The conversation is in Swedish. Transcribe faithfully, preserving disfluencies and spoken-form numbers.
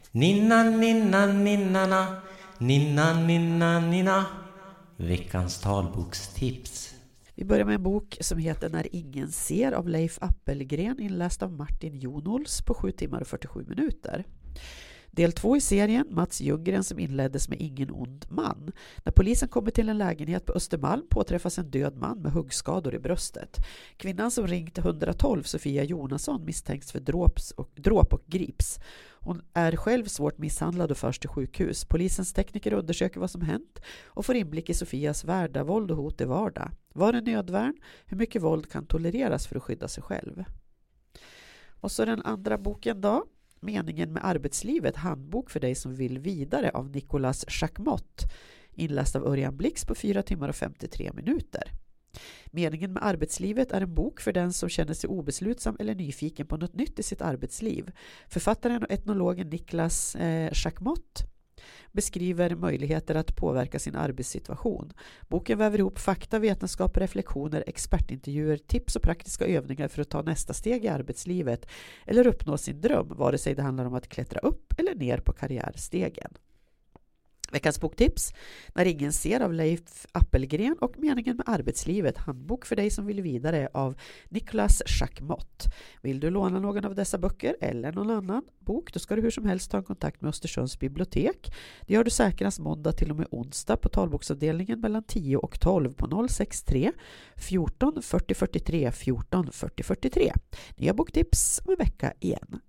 Ninna, ninna, ninnana, ninna, ninna, ninna. Veckans talbokstips. Vi börjar med en bok som heter När ingen ser av Leif Appelgren, inläst av Martin Jonols på sju timmar och fyrtiosju minuter. Del två i serien, Mats Ljunggren, som inleddes med Ingen ond man. När polisen kommer till en lägenhet på Östermalm påträffas en död man med huggskador i bröstet. Kvinnan som ringt ett ett två, Sofia Jonasson, misstänks för dråps och, dråp och grips. Hon är själv svårt misshandlad och förs till sjukhus. Polisens tekniker undersöker vad som hänt och får inblick i Sofias värld där våld och hot är vardag. Var är nödvärn? Hur mycket våld kan tolereras för att skydda sig själv? Och så den andra boken då. Meningen med arbetslivet, handbok för dig som vill vidare, av Nicolas Jacquemot, inläst av Örjan Blix på fyra timmar och femtiotre minuter. Meningen med arbetslivet är en bok för den som känner sig obeslutsam eller nyfiken på något nytt i sitt arbetsliv. Författaren och etnologen Nicolas eh, Jacquemot beskriver möjligheter att påverka sin arbetssituation. Boken väver ihop fakta, vetenskap, reflektioner, expertintervjuer, tips och praktiska övningar för att ta nästa steg i arbetslivet eller uppnå sin dröm, vare sig det handlar om att klättra upp eller ner på karriärstegen. Veckans boktips: När ingen ser av Leif Appelgren och Meningen med arbetslivet, handbok för dig som vill vidare av Nicolas Jacquemot. Vill du låna någon av dessa böcker eller någon annan bok, då ska du hur som helst ta en kontakt med Östersunds bibliotek. Det gör du säkrast måndag till och med onsdag på talboksavdelningen mellan tio och tolv på noll sex tre fjorton fyrtio fyrtiotre fjorton fyrtio fyrtiotre. Nya boktips om en vecka igen.